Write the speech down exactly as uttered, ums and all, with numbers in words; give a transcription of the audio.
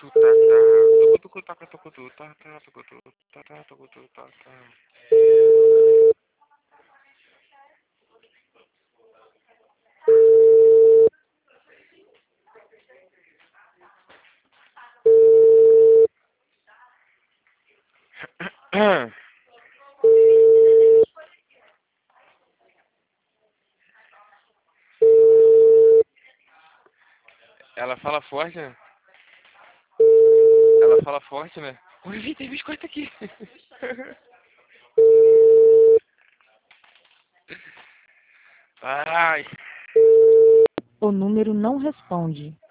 Ela fala forte, né? Ela fala forte, né? Oi, Vi, tem biscoito aqui. Ai. O número não responde.